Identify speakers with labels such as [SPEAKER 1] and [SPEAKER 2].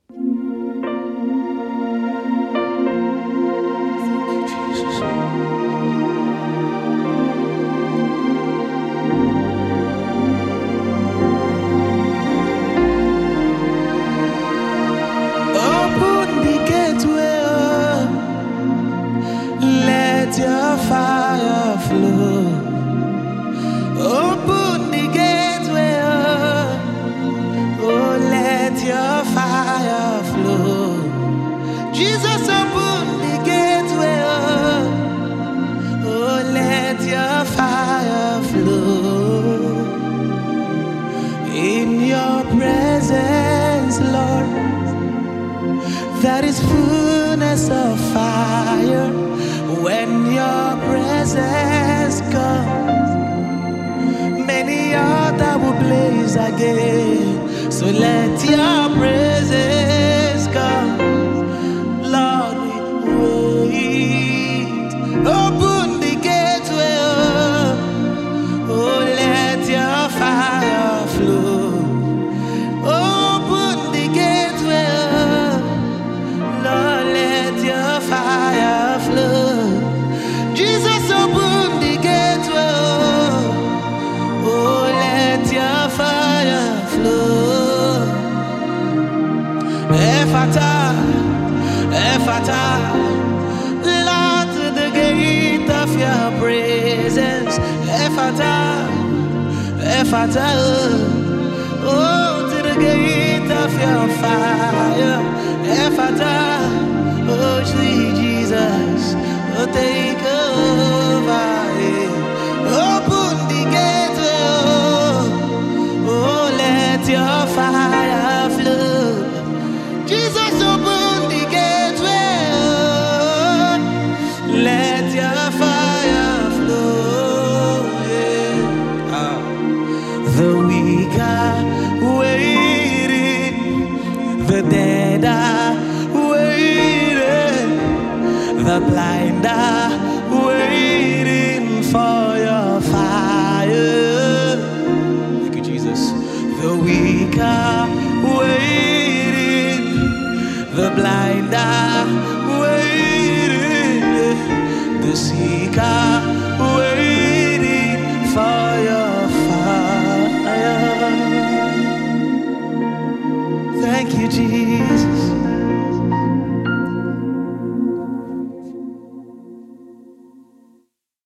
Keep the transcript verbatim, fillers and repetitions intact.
[SPEAKER 1] Your fire flow. Open the gateway, oh, let your fire flow. Jesus, open the gateway, oh, let your fire flow. In your presence, Lord, that is fullness of fire. When your presence comes, many others will blaze again. So let your presence come, Lord, we wait. Open the gateway, oh, oh, let your fire flow. Open the gateway, oh, Lord, let your fire flow. Jesus, open the gateway, oh, let your fire flow. Ephata, Ephata, Lord, to the gate of your presence. Ephata, Ephata, oh, to the gate of your fire. Ephata, oh, sweet Jesus, oh, take over, yeah. Open the gateway, oh, oh, let your fire flow. Jesus, open the gateway, oh, let your fire flow, yeah. Ah. The weak are waiting, the dead are waiting, the blind are waiting for your fire. Thank you, Jesus. The weak are waiting, the blind are waiting, the sea